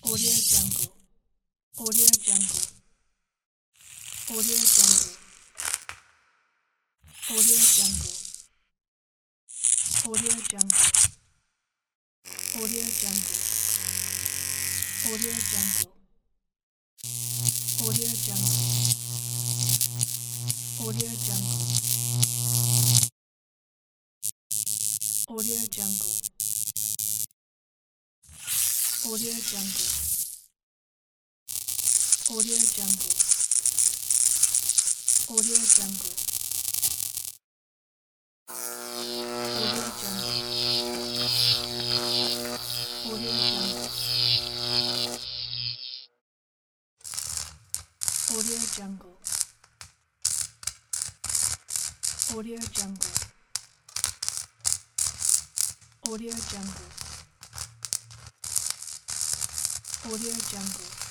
Audio Jungle. Audio Jungle. Audio Jungle. Audio Jungle. Audio Jungle. Audio Jungle. Audio Jungle. Audio Jungle. Audio Jungle. Audio Jungle. Audio Jungle. Audio Jungle. Audio Jungle. Audio Jungle. Audio Jungle. Audio Jungle. Audio Jungle. Audio Jungle. Audio Jungle.